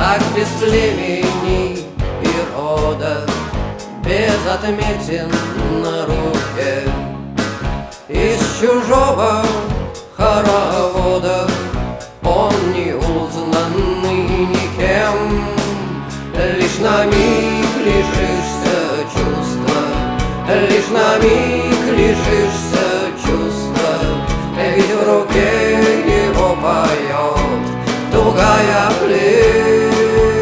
как без племени и рода, без отметин на руке. Из чужого хоровода он не узнанный никем. Лишь на миг лишишься чувства, лишь на миг лишишься чувства, ведь в руке его поет тугая плеть.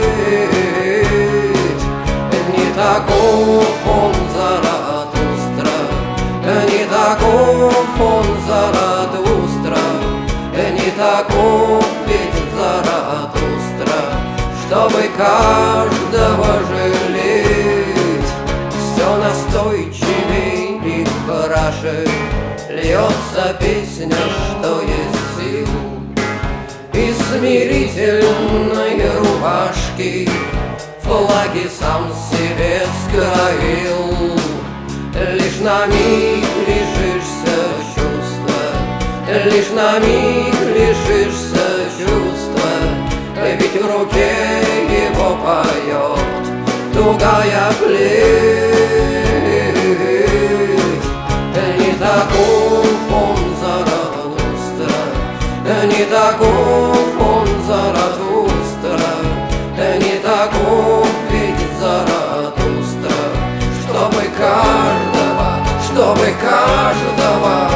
Не таков он Заратустра, не таков он Заратустра, не таков ведь Заратустра, чтобы каждого жалеть. Все настойчивей и краше льется песня, что есть сил. Из смирительной рубашки флаги сам себе скроил. Лишь на миг лишишься чувства, лишь на миг лишишься чувства, ведь в руке его поет тугая плеть. Не таков он Заратустра, не таков он Заратустра, не таков ведь Заратустра, чтобы каждого, чтобы каждого.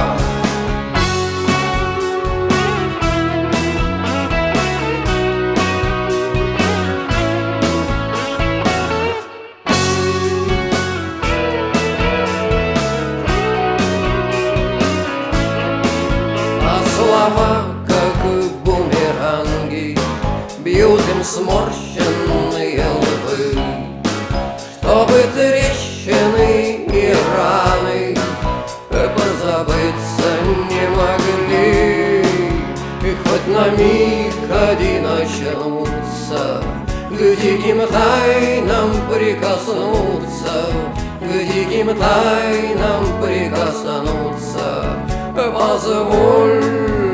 Слова, как бумеранги, бьют им сморщенные лбы, чтобы трещины и раны позабыться не могли. И хоть на миг один очнуться, к диким тайнам прикоснуться, к диким тайнам прикоснуться. Позволь,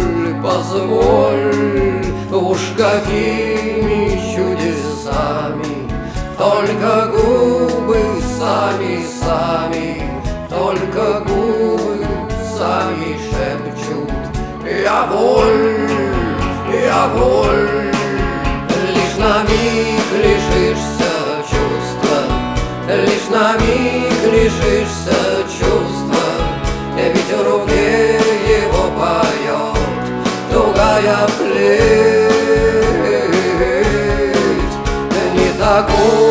позволь, уж какими чудесами только губы сами, только губы сами шепчут: я воль, я воль. Лишь на миг лишишься чувства, лишь на миг лишишься чувства, ведь в руке его поет тугая плеть. Не такой